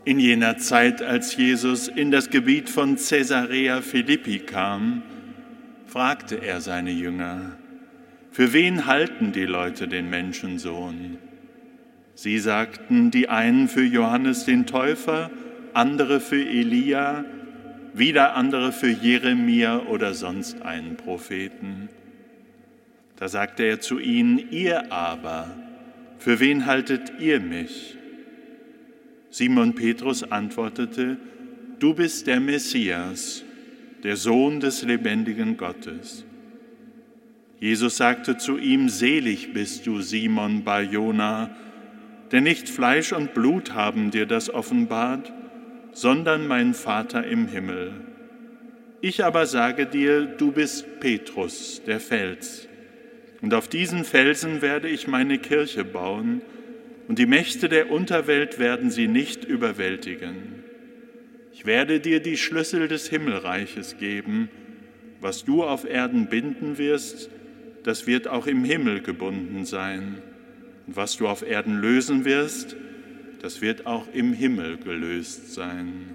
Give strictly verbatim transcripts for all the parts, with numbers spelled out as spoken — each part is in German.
In jener Zeit, als Jesus in das Gebiet von Caesarea Philippi kam, fragte er seine Jünger: Für wen halten die Leute den Menschensohn? Sie sagten, die einen für Johannes den Täufer, andere für Elia, wieder andere für Jeremia oder sonst einen Propheten. Da sagte er zu ihnen: Ihr aber, für wen haltet ihr mich? Simon Petrus antwortete: Du bist der Messias, der Sohn des lebendigen Gottes. Jesus sagte zu ihm: Selig bist du, Simon Bar-Jona, denn nicht Fleisch und Blut haben dir das offenbart, sondern mein Vater im Himmel. Ich aber sage dir, du bist Petrus, der Fels, und auf diesen Felsen werde ich meine Kirche bauen, und die Mächte der Unterwelt werden sie nicht überwältigen. Ich werde dir die Schlüssel des Himmelreiches geben. Was du auf Erden binden wirst, das wird auch im Himmel gebunden sein. Und was du auf Erden lösen wirst, das wird auch im Himmel gelöst sein.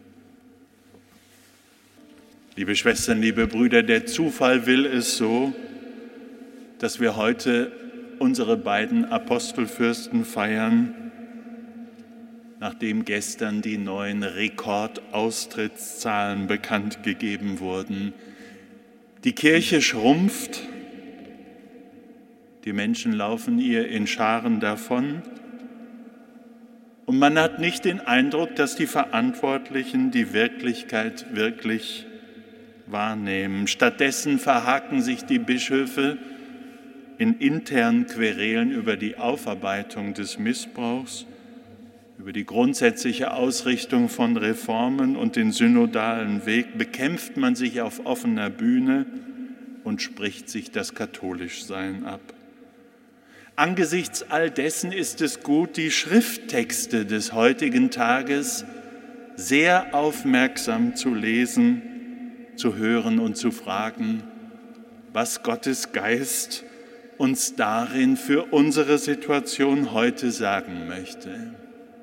Liebe Schwestern, liebe Brüder, der Zufall will es so, dass wir heute unsere beiden Apostelfürsten feiern, nachdem gestern die neuen Rekordaustrittszahlen bekannt gegeben wurden. Die Kirche schrumpft, die Menschen laufen ihr in Scharen davon und man hat nicht den Eindruck, dass die Verantwortlichen die Wirklichkeit wirklich wahrnehmen. Stattdessen verhaken sich die Bischöfe in internen Querelen über die Aufarbeitung des Missbrauchs, über die grundsätzliche Ausrichtung von Reformen und den synodalen Weg, bekämpft man sich auf offener Bühne und spricht sich das Katholischsein ab. Angesichts all dessen ist es gut, die Schrifttexte des heutigen Tages sehr aufmerksam zu lesen, zu hören und zu fragen, was Gottes Geist uns darin für unsere Situation heute sagen möchte.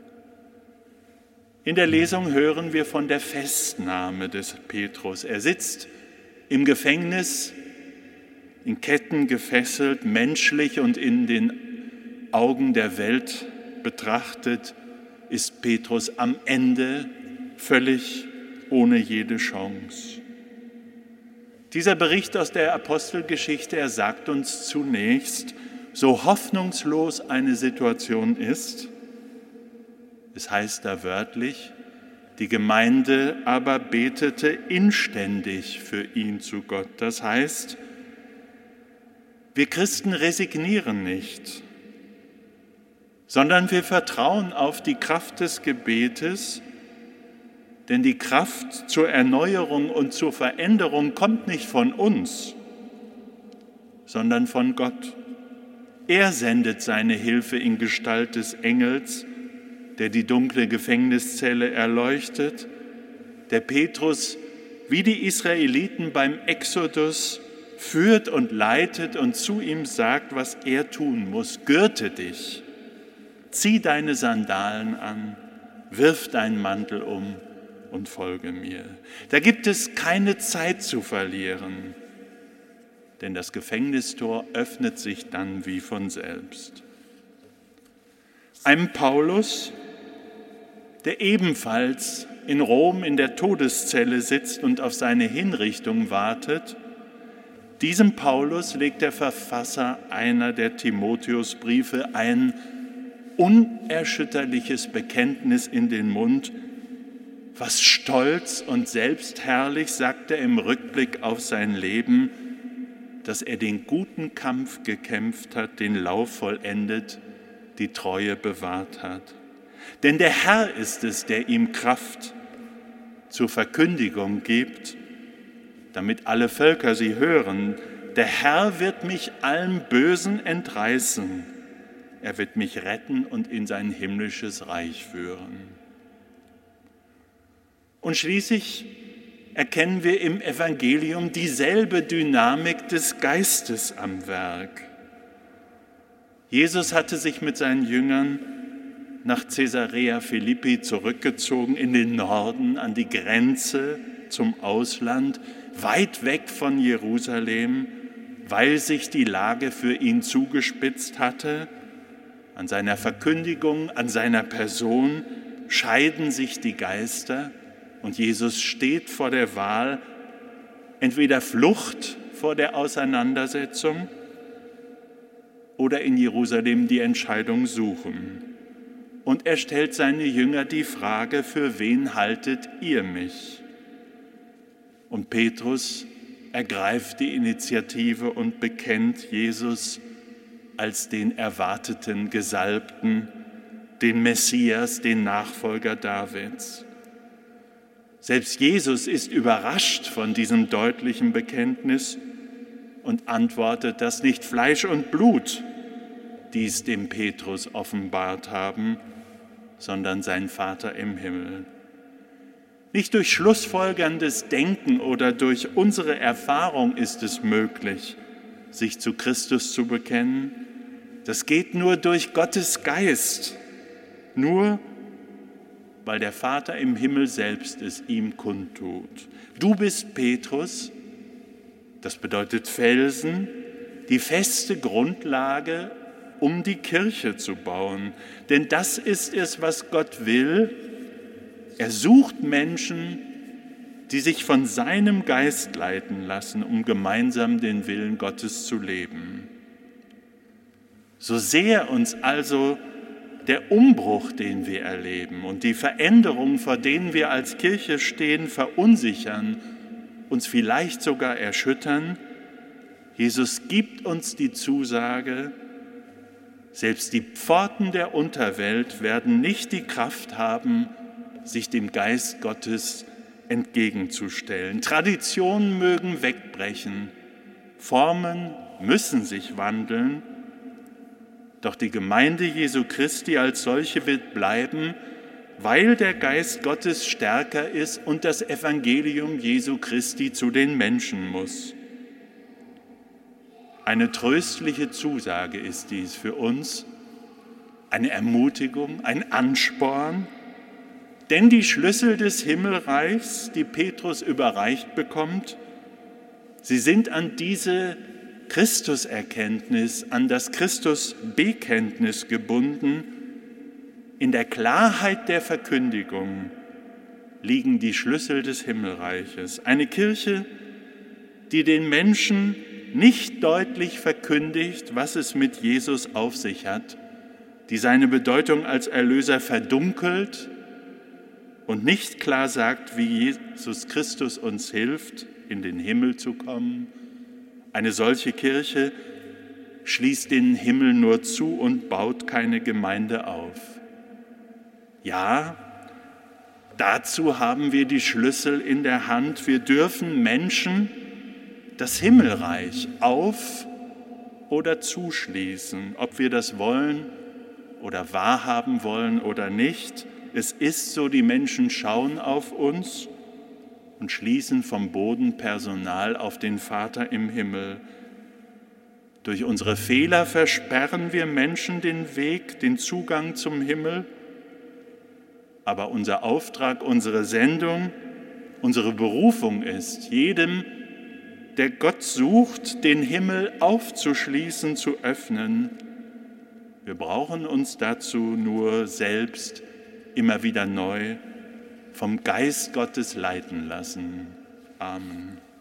In der Lesung hören wir von der Festnahme des Petrus. Er sitzt im Gefängnis, in Ketten gefesselt, menschlich und in den Augen der Welt betrachtet, ist Petrus am Ende völlig ohne jede Chance. Dieser Bericht aus der Apostelgeschichte, er sagt uns zunächst, so hoffnungslos eine Situation ist, es heißt da wörtlich, die Gemeinde aber betete inständig für ihn zu Gott. Das heißt, wir Christen resignieren nicht, sondern wir vertrauen auf die Kraft des Gebetes, denn die Kraft zur Erneuerung und zur Veränderung kommt nicht von uns, sondern von Gott. Er sendet seine Hilfe in Gestalt des Engels, der die dunkle Gefängniszelle erleuchtet, der Petrus wie die Israeliten beim Exodus führt und leitet und zu ihm sagt, was er tun muss. Gürte dich, zieh deine Sandalen an, wirf deinen Mantel um und folge mir. Da gibt es keine Zeit zu verlieren, denn das Gefängnistor öffnet sich dann wie von selbst. Einem Paulus, der ebenfalls in Rom in der Todeszelle sitzt und auf seine Hinrichtung wartet, diesem Paulus legt der Verfasser einer der Timotheusbriefe ein unerschütterliches Bekenntnis in den Mund. Was stolz und selbstherrlich, sagt er im Rückblick auf sein Leben, dass er den guten Kampf gekämpft hat, den Lauf vollendet, die Treue bewahrt hat. Denn der Herr ist es, der ihm Kraft zur Verkündigung gibt, damit alle Völker sie hören. Der Herr wird mich allem Bösen entreißen. Er wird mich retten und in sein himmlisches Reich führen. Und schließlich erkennen wir im Evangelium dieselbe Dynamik des Geistes am Werk. Jesus hatte sich mit seinen Jüngern nach Caesarea Philippi zurückgezogen in den Norden, an die Grenze zum Ausland, weit weg von Jerusalem, weil sich die Lage für ihn zugespitzt hatte. An seiner Verkündigung, an seiner Person scheiden sich die Geister und Jesus steht vor der Wahl, entweder Flucht vor der Auseinandersetzung oder in Jerusalem die Entscheidung suchen. Und er stellt seine Jünger die Frage, für wen haltet ihr mich? Und Petrus ergreift die Initiative und bekennt Jesus als den erwarteten Gesalbten, den Messias, den Nachfolger Davids. Selbst Jesus ist überrascht von diesem deutlichen Bekenntnis und antwortet, dass nicht Fleisch und Blut dies dem Petrus offenbart haben, sondern sein Vater im Himmel. Nicht durch schlussfolgerndes Denken oder durch unsere Erfahrung ist es möglich, sich zu Christus zu bekennen. Das geht nur durch Gottes Geist, nur weil der Vater im Himmel selbst es ihm kundtut. Du bist Petrus, das bedeutet Felsen, die feste Grundlage, um die Kirche zu bauen. Denn das ist es, was Gott will. Er sucht Menschen, die sich von seinem Geist leiten lassen, um gemeinsam den Willen Gottes zu leben. So sehr uns also der Umbruch, den wir erleben und die Veränderungen, vor denen wir als Kirche stehen, verunsichern, uns vielleicht sogar erschüttern, Jesus gibt uns die Zusage, selbst die Pforten der Unterwelt werden nicht die Kraft haben, sich dem Geist Gottes entgegenzustellen. Traditionen mögen wegbrechen, Formen müssen sich wandeln, doch die Gemeinde Jesu Christi als solche wird bleiben, weil der Geist Gottes stärker ist und das Evangelium Jesu Christi zu den Menschen muss. Eine tröstliche Zusage ist dies für uns, eine Ermutigung, ein Ansporn, denn die Schlüssel des Himmelreichs, die Petrus überreicht bekommt, sie sind an diese Christuserkenntnis, an das Christusbekenntnis gebunden. In der Klarheit der Verkündigung liegen die Schlüssel des Himmelreiches. Eine Kirche, die den Menschen nicht deutlich verkündigt, was es mit Jesus auf sich hat, die seine Bedeutung als Erlöser verdunkelt und nicht klar sagt, wie Jesus Christus uns hilft, in den Himmel zu kommen. Eine solche Kirche schließt den Himmel nur zu und baut keine Gemeinde auf. Ja, dazu haben wir die Schlüssel in der Hand. Wir dürfen Menschen das Himmelreich auf- oder zuschließen, ob wir das wollen oder wahrhaben wollen oder nicht. Es ist so, die Menschen schauen auf uns und schließen vom Boden Personal auf den Vater im Himmel. Durch unsere Fehler versperren wir Menschen den Weg, den Zugang zum Himmel. Aber unser Auftrag, unsere Sendung, unsere Berufung ist, jedem, der Gott sucht, den Himmel aufzuschließen, zu öffnen. Wir brauchen uns dazu nur selbst immer wieder neu vom Geist Gottes leiten lassen. Amen.